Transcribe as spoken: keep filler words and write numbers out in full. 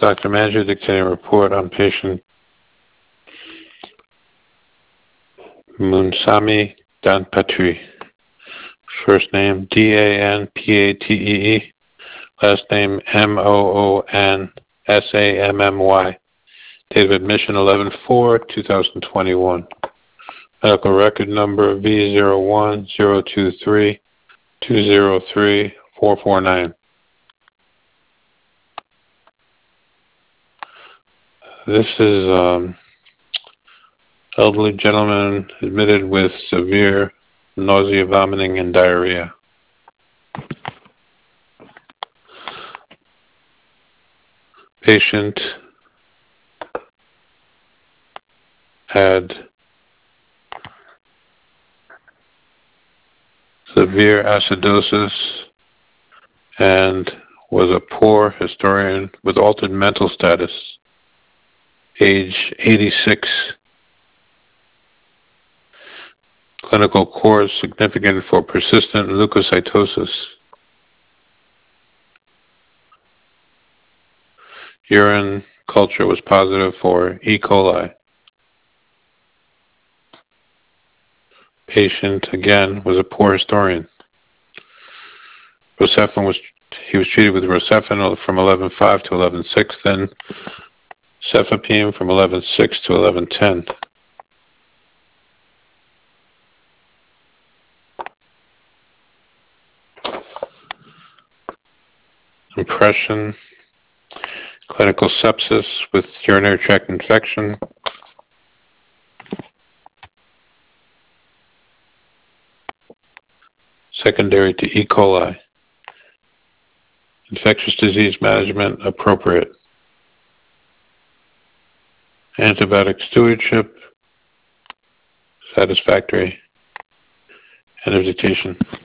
Doctor Manager dictating a report on patient Munsami Danpatri. First name D A N P A T E E. Last name M O O N S A M M Y. Date of admission eleven four two thousand twenty-one. Medical record number V zero one zero two three two zero three four four nine. This is um elderly gentleman admitted with severe nausea, vomiting, and diarrhea. Patient had severe acidosis and was a poor historian with altered mental status, age eighty-six. Clinical course significant for persistent leukocytosis. Urine culture was positive for E. coli. Patient, again, was a poor historian. Rocephin was, he was treated with Rocephin from eleven five to eleven six, then Cefepime from eleven six to eleven ten. Impression, clinical sepsis with urinary tract infection. Secondary to E. coli. Infectious disease management appropriate. Antibiotic stewardship satisfactory. End of dictation.